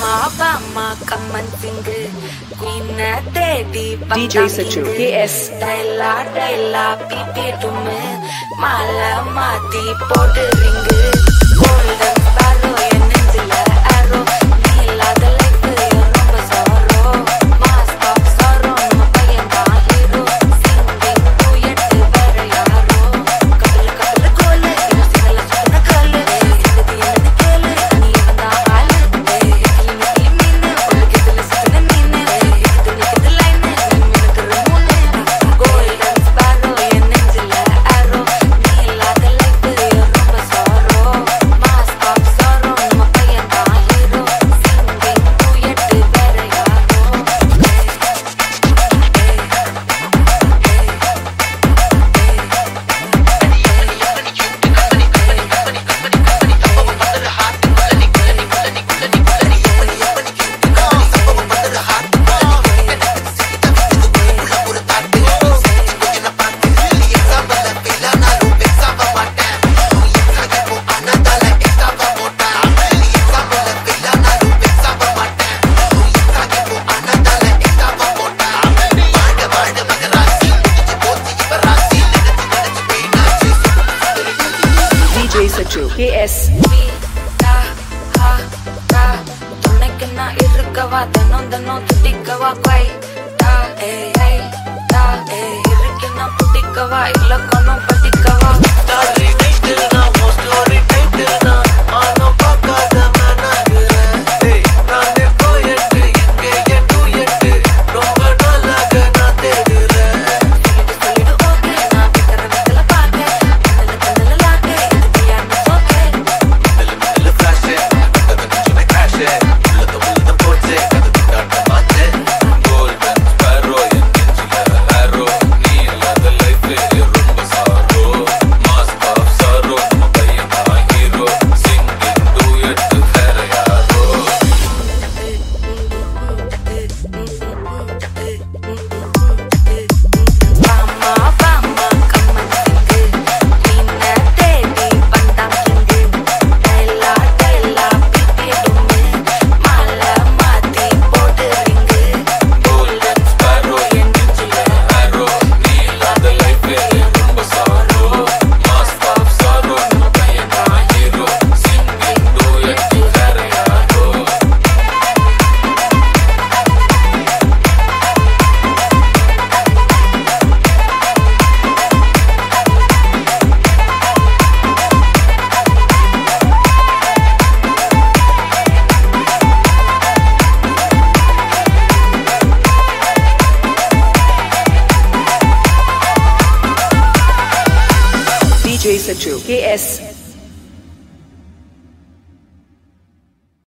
DJ Sachu KS Mala mati podu ringu golden sparrow en nengila arrow neela the life romba sorrow mask of sorrow நம்ம பையன் தான் hero singing duet வேற யாரோ கப்பல கோல இது சிங்கல சுத்தன கால இது என்னது கேளு நீ வந்தா ஆளு கிளி மீன் ஒழுகுதுல சுத்தன மீன் இது லைன் மீனுக்கு மூணு golden sparrow en nengila arrow neela the life romba sorrow mask of sorrow நம்ம பையன் தான் hero singing duet வேற யாரோ DJ Sachu KS துணைக்கு நான் இருக்கவா தினம் தினம் துடிக்கவா குவைட்டா இருக்கு நான் பிடிக்கவா இல்ல கொண்டும் படிக்கவா சொல்லிடு ஓகே நான் விக்கிற விதல பாக்க நல்ல லாக்கு இதுக்கு யாருன்னு சோக்கே Vama vama kaman singu Nina dedi pandang singu Dela dela pipi dumme Mala mati podu ringu golden sparrow en nengila arrow neela the life romba sorrow mask of sorrow நம்ம பையன் தான் hero singing duet வேற யாரோ DJ Sachu KS